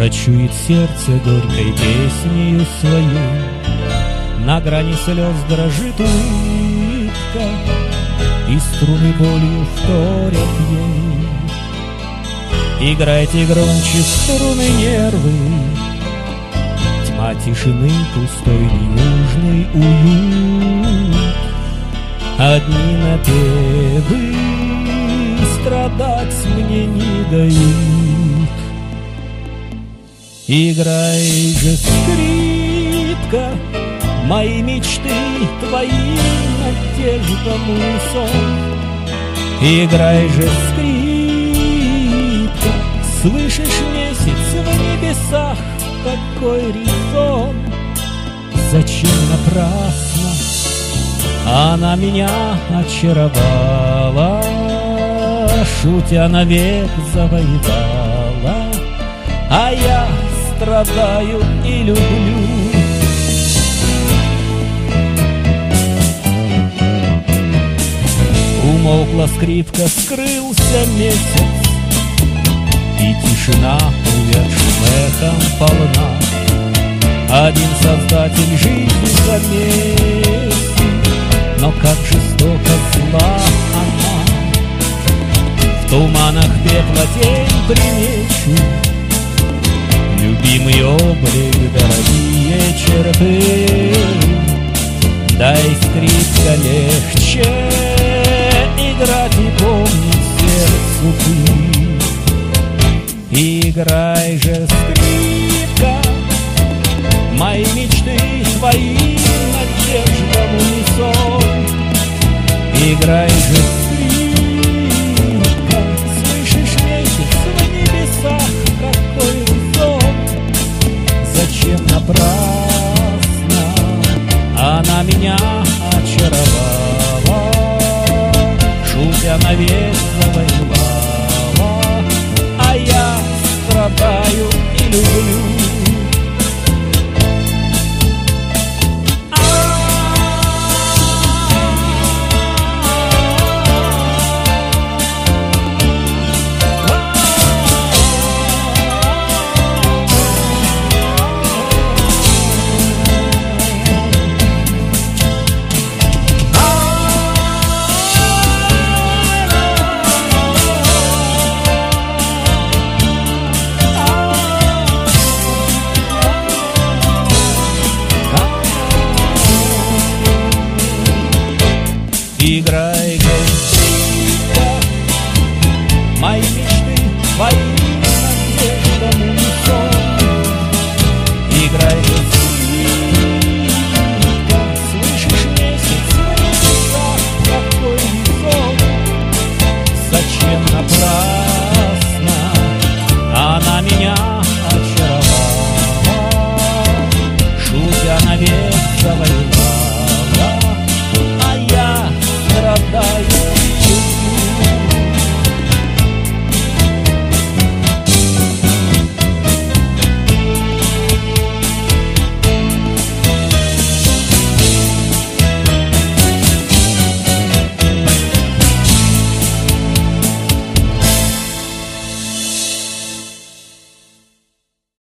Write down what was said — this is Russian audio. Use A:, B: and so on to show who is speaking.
A: Прочует сердце горькой песнею свою, на грани слез дрожит улыбка, и струны болью вторят ей. Играйте громче струны нервы, тьма тишины, пустой ненужный уют. Одни напевы страдать мне не дают. Играй же, скрипка, мои мечты, твои надеждам унисон. Играй же, скрипка, слышишь месяц в небесах, какой резон? Зачем напрасно она меня очаровала, шутя навек завоевала, а я страдаю и люблю. Умолкла скрипка, скрылся месяц, и тишина увядшим эхом полна. Один создатель жизни заметил, но как жестоко зла она. В туманах пепла тень примечу, любимый облик, дорогие черты. Дай, скрипка, легче играть и помнить сердцу ты. Играй же, скрипка, мои мечты, твои надеждам унисон. Играй же, скрипка, слышишь месяц в небесах, какой резон? Зачем напрасно она меня очаровала, шутя навек завоевала, а я страдаю и люблю. Играй, скрипка, мои